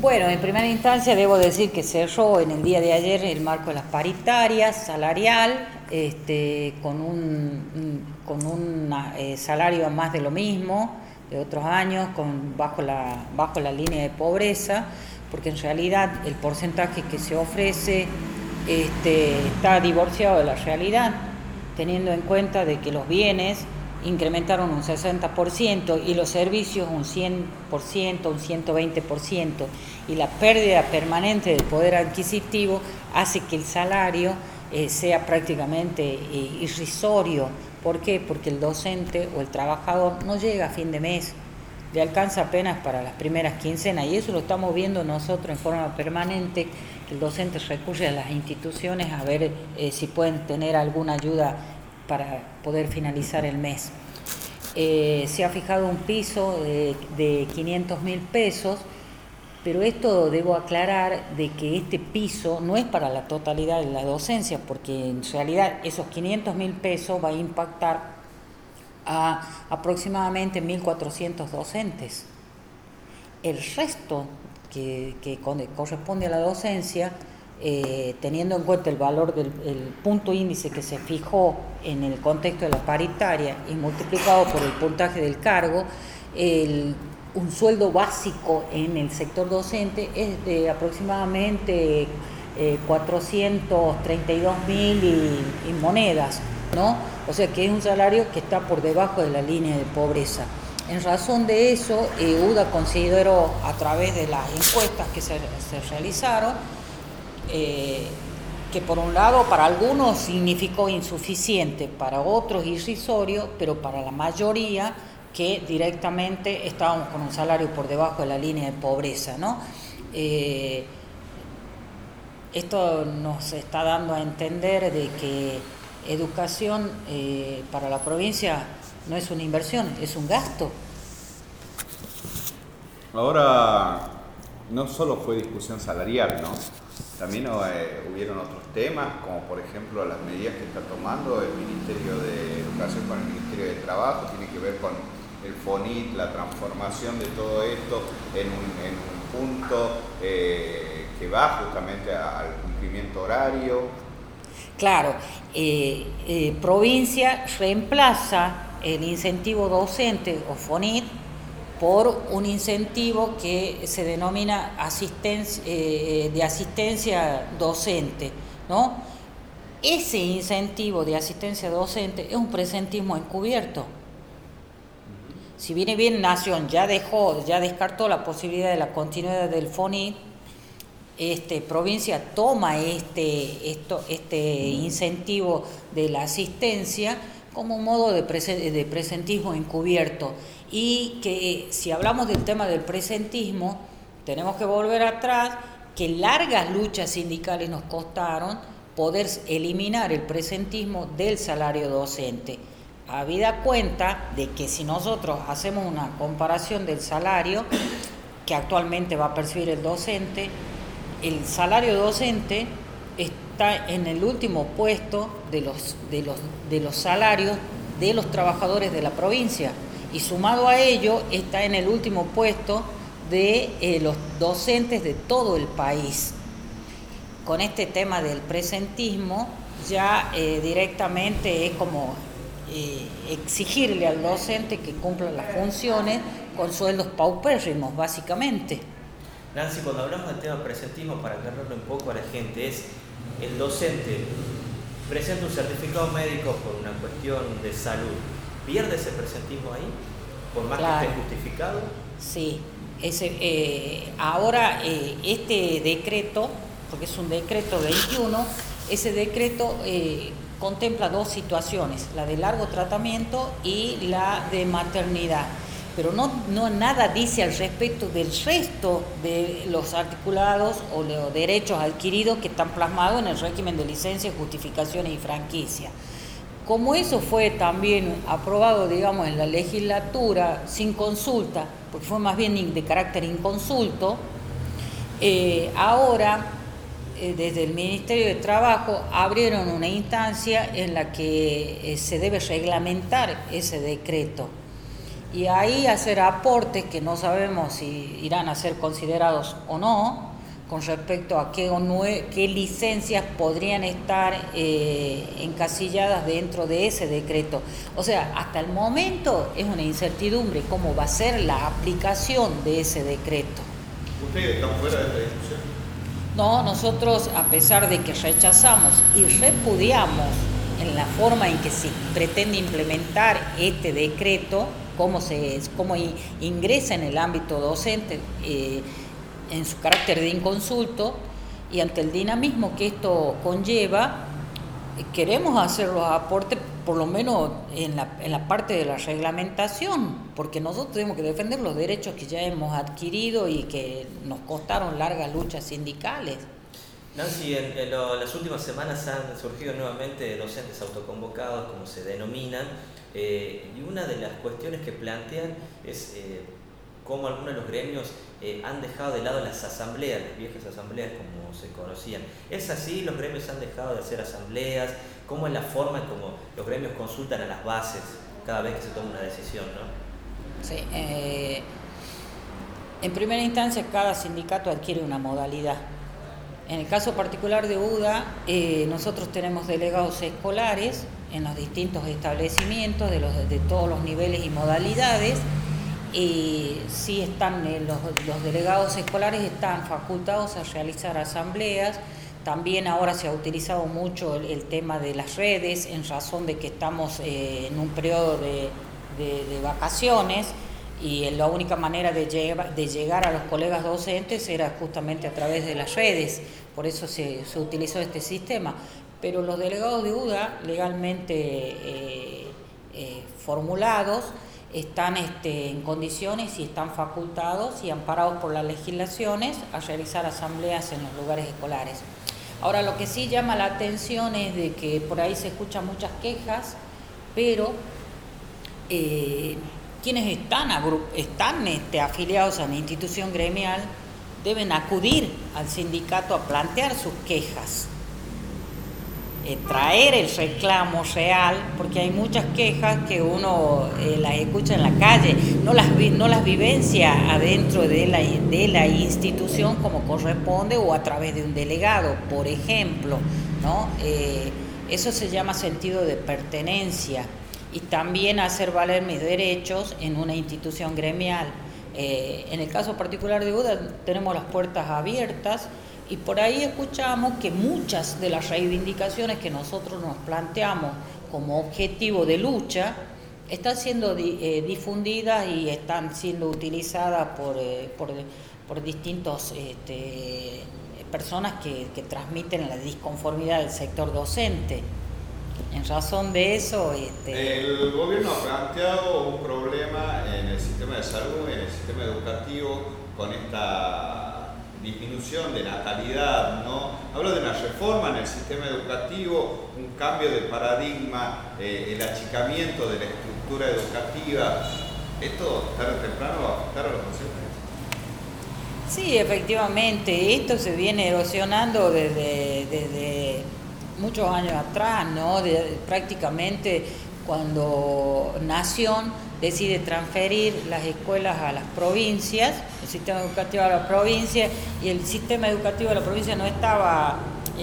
Bueno, en primera instancia debo decir que cerró en el día de ayer el marco de las paritarias salarial, con un salario más de lo mismo de otros años, bajo la línea de pobreza, porque en realidad el porcentaje que se ofrece está divorciado de la realidad, teniendo en cuenta de que los bienes incrementaron un 60% y los servicios un 100%, un 120%, y la pérdida permanente del poder adquisitivo hace que el salario sea prácticamente irrisorio. ¿Por qué? Porque el docente o el trabajador no llega a fin de mes, le alcanza apenas para las primeras quincenas, y eso lo estamos viendo nosotros en forma permanente, que el docente recurre a las instituciones a ver si pueden tener alguna ayuda para poder finalizar el mes. Se ha fijado un piso de 500.000 pesos, pero esto debo aclarar de que este piso no es para la totalidad de la docencia, porque en realidad esos 500.000 pesos va a impactar a aproximadamente 1.400 docentes. El resto que corresponde a la docencia, teniendo en cuenta el valor del punto índice que se fijó en el contexto de la paritaria y multiplicado por el puntaje del cargo, un sueldo básico en el sector docente es de aproximadamente 432.000 y monedas, ¿no? O sea que es un salario que está por debajo de la línea de pobreza. En razón de eso, UDA consideró, a través de las encuestas que se realizaron, que por un lado para algunos significó insuficiente, para otros irrisorio, pero para la mayoría que directamente estábamos con un salario por debajo de la línea de pobreza, ¿no? Esto nos está dando a entender de que educación para la provincia no es una inversión, es un gasto. Ahora, no solo fue discusión salarial, ¿no? También hubieron otros temas, como por ejemplo las medidas que está tomando el Ministerio de Educación con el Ministerio de Trabajo, tiene que ver con el FONIT, la transformación de todo esto en un punto que va justamente al cumplimiento horario. Claro, provincia reemplaza el incentivo docente o FONIT por un incentivo que se denomina de asistencia docente, ¿no? Ese incentivo de asistencia docente es un presentismo encubierto. Si bien Nación ya descartó la posibilidad de la continuidad del FONIT, provincia toma este incentivo de la asistencia como un modo de presentismo encubierto, y que si hablamos del tema del presentismo tenemos que volver atrás, que largas luchas sindicales nos costaron poder eliminar el presentismo del salario docente, habida cuenta de que si nosotros hacemos una comparación del salario que actualmente va a percibir el docente, el salario docente está en el último puesto de los salarios de los trabajadores de la provincia, y sumado a ello está en el último puesto de los docentes de todo el país. Con este tema del presentismo ya directamente es como exigirle al docente que cumpla las funciones con sueldos paupérrimos, básicamente. Nancy, cuando hablamos del tema presentismo, para aclararlo un poco a la gente, es el docente presenta un certificado médico por una cuestión de salud, ¿pierde ese presentismo ahí? Por más que esté justificado. Sí, ahora este decreto, porque es un decreto 21, ese decreto contempla dos situaciones, la de largo tratamiento y la de maternidad, pero no nada dice al respecto del resto de los articulados o los derechos adquiridos que están plasmados en el régimen de licencias, justificaciones y franquicias. Como eso fue también aprobado, digamos, en la legislatura sin consulta, porque fue más bien de carácter inconsulto, ahora desde el Ministerio de Trabajo abrieron una instancia en la que se debe reglamentar ese decreto. y ahí hacer aportes que no sabemos si irán a ser considerados o no, con respecto a qué licencias podrían estar encasilladas dentro de ese decreto. O sea, hasta el momento es una incertidumbre cómo va a ser la aplicación de ese decreto. ¿Ustedes están fuera de esta discusión? No, nosotros, a pesar de que rechazamos y repudiamos en la forma en que se pretende implementar este decreto, cómo ingresa en el ámbito docente, en su carácter de inconsulto, y ante el dinamismo que esto conlleva, queremos hacer los aportes, por lo menos en la parte de la reglamentación, porque nosotros tenemos que defender los derechos que ya hemos adquirido y que nos costaron largas luchas sindicales. Nancy, en las últimas semanas han surgido nuevamente docentes autoconvocados, como se denominan, y una de las cuestiones que plantean es cómo algunos de los gremios han dejado de lado las asambleas, las viejas asambleas como se conocían. ¿Es así? ¿Los gremios han dejado de hacer asambleas? ¿Cómo es la forma en cómo los gremios consultan a las bases cada vez que se toma una decisión, ¿no? Sí, en primera instancia cada sindicato adquiere una modalidad. En el caso particular de UDA, nosotros tenemos delegados escolares en los distintos establecimientos de todos los niveles y modalidades. Sí están los delegados escolares están facultados a realizar asambleas. También ahora se ha utilizado mucho el tema de las redes en razón de que estamos en un periodo de vacaciones, y la única manera de llegar a los colegas docentes era justamente a través de las redes. Por eso se utilizó este sistema. Pero los delegados de UDA legalmente formulados están en condiciones y están facultados y amparados por las legislaciones a realizar asambleas en los lugares escolares. Ahora, lo que sí llama la atención es de que por ahí se escuchan muchas quejas, pero quienes están afiliados a una institución gremial deben acudir al sindicato a plantear sus quejas. Traer el reclamo real, porque hay muchas quejas que uno las escucha en la calle, no las vivencia adentro de la institución como corresponde o a través de un delegado, por ejemplo, ¿no? Eso se llama sentido de pertenencia, y también hacer valer mis derechos en una institución gremial. En el caso particular de UDA tenemos las puertas abiertas, y por ahí escuchamos que muchas de las reivindicaciones que nosotros nos planteamos como objetivo de lucha están siendo difundidas y están siendo utilizadas por distintos personas que transmiten la disconformidad del sector docente. En razón de eso... El gobierno ha planteado un problema en el sistema de salud, en el sistema educativo, con esta disminución de natalidad, ¿no? Hablo de una reforma en el sistema educativo, un cambio de paradigma, el achicamiento de la estructura educativa. ¿Esto tarde o temprano va a afectar a los docentes? Sí, efectivamente, esto se viene erosionando desde muchos años atrás, ¿no? Prácticamente cuando Nación decide transferir las escuelas a las provincias, el sistema educativo a las provincias, y el sistema educativo de la provincia no estaba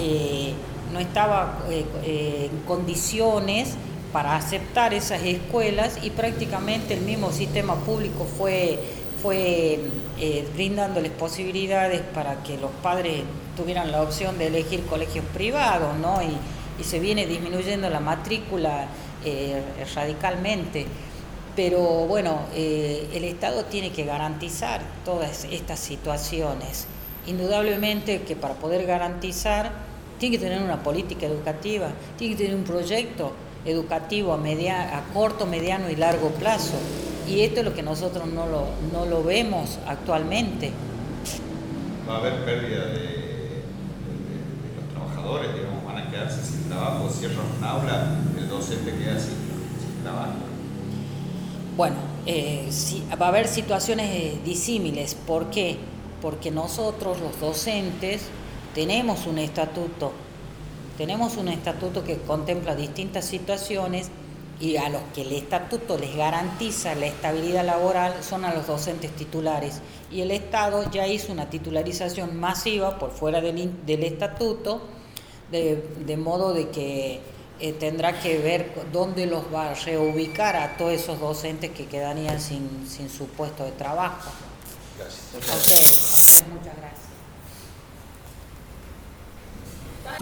en condiciones para aceptar esas escuelas, y prácticamente el mismo sistema público fue brindándoles posibilidades para que los padres tuvieran la opción de elegir colegios privados, ¿no? Y se viene disminuyendo la matrícula radicalmente. Pero bueno, el Estado tiene que garantizar todas estas situaciones. Indudablemente que para poder garantizar tiene que tener una política educativa, tiene que tener un proyecto educativo a corto, mediano y largo plazo. Y esto es lo que nosotros no lo vemos actualmente. Va a haber pérdida de los trabajadores, digamos, van a quedarse sin trabajo, cierran un aula, el docente queda sin trabajo. Bueno, sí, va a haber situaciones disímiles. ¿Por qué? Porque nosotros, los docentes, tenemos un estatuto que contempla distintas situaciones, y a los que el estatuto les garantiza la estabilidad laboral son a los docentes titulares. Y el Estado ya hizo una titularización masiva por fuera del estatuto, de modo de que tendrá que ver dónde los va a reubicar a todos esos docentes que quedarían sin su puesto de trabajo. Gracias. Ok, muchas gracias.